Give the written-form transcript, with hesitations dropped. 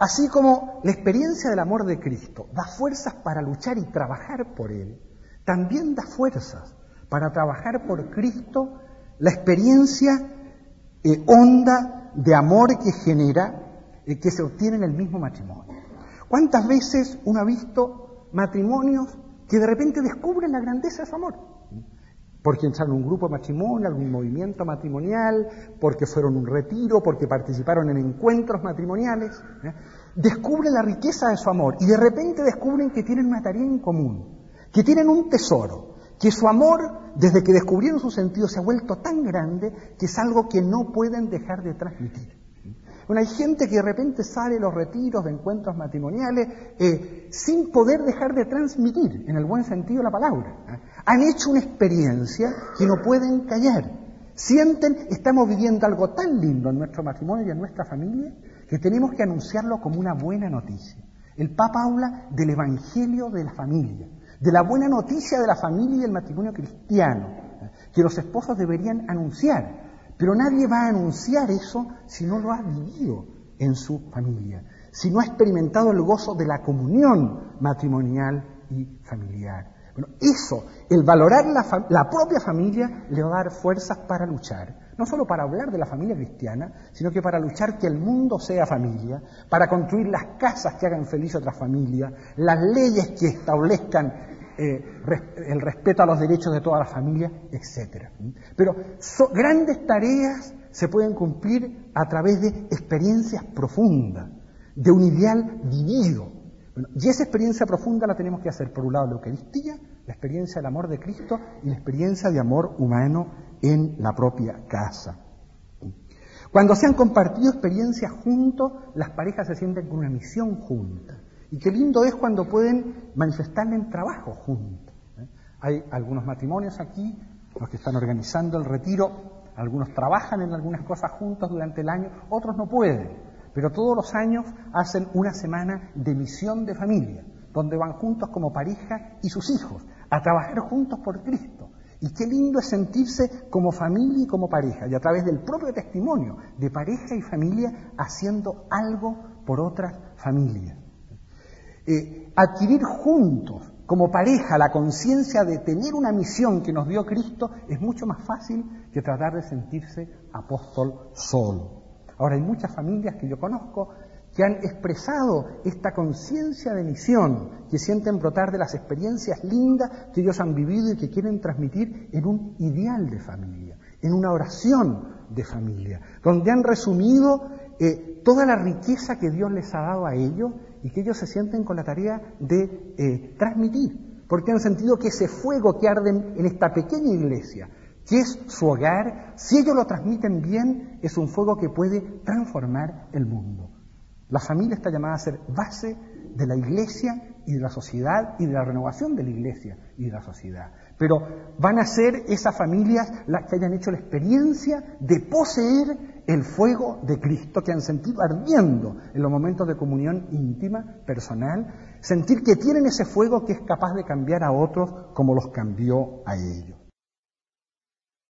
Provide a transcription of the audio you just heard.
Así como la experiencia del amor de Cristo da fuerzas para luchar y trabajar por Él, también da fuerzas para trabajar por Cristo la experiencia honda de amor que genera, que se obtiene en el mismo matrimonio. ¿Cuántas veces uno ha visto matrimonios que de repente descubren la grandeza de su amor? Porque entraron en un grupo matrimonial, algún movimiento matrimonial, porque fueron a un retiro, porque participaron en encuentros matrimoniales. Descubren la riqueza de su amor y de repente descubren que tienen una tarea en común, que tienen un tesoro, que su amor, desde que descubrieron su sentido, se ha vuelto tan grande que es algo que no pueden dejar de transmitir. Bueno, hay gente que de repente sale de los retiros de encuentros matrimoniales sin poder dejar de transmitir, en el buen sentido de la palabra. Han hecho una experiencia que no pueden callar. Sienten, estamos viviendo algo tan lindo en nuestro matrimonio y en nuestra familia, que tenemos que anunciarlo como una buena noticia. El Papa habla del Evangelio de la familia, de la buena noticia de la familia y del matrimonio cristiano, que los esposos deberían anunciar. Pero nadie va a anunciar eso si no lo ha vivido en su familia, si no ha experimentado el gozo de la comunión matrimonial y familiar. Bueno, eso, el valorar la propia familia, le va a dar fuerzas para luchar. No solo para hablar de la familia cristiana, sino que para luchar que el mundo sea familia, para construir las casas que hagan feliz a otras familias, las leyes que establezcan el respeto a los derechos de todas las familias, etc. Pero grandes tareas se pueden cumplir a través de experiencias profundas, de un ideal vivido. Bueno, y esa experiencia profunda la tenemos que hacer, por un lado, la Eucaristía, la experiencia del amor de Cristo y la experiencia de amor humano en la propia casa. Cuando se han compartido experiencias juntos, las parejas se sienten con una misión junta. Y qué lindo es cuando pueden manifestarla en trabajo juntos. Hay algunos matrimonios aquí, los que están organizando el retiro, algunos trabajan en algunas cosas juntos durante el año, otros no pueden, pero todos los años hacen una semana de misión de familia, donde van juntos como pareja y sus hijos, a trabajar juntos por Cristo. Y qué lindo es sentirse como familia y como pareja, y a través del propio testimonio de pareja y familia haciendo algo por otras familias. Adquirir juntos, como pareja, la conciencia de tener una misión que nos dio Cristo es mucho más fácil que tratar de sentirse apóstol solo. Ahora, hay muchas familias que yo conozco que han expresado esta conciencia de misión, que sienten brotar de las experiencias lindas que ellos han vivido y que quieren transmitir en un ideal de familia, en una oración de familia, donde han resumido toda la riqueza que Dios les ha dado a ellos y que ellos se sienten con la tarea de transmitir, porque han sentido que ese fuego que arde en esta pequeña iglesia, que es su hogar, si ellos lo transmiten bien, es un fuego que puede transformar el mundo. La familia está llamada a ser base de la iglesia y de la sociedad y de la renovación de la iglesia y de la sociedad. Pero van a ser esas familias las que hayan hecho la experiencia de poseer el fuego de Cristo, que han sentido ardiendo en los momentos de comunión íntima, personal, sentir que tienen ese fuego que es capaz de cambiar a otros como los cambió a ellos.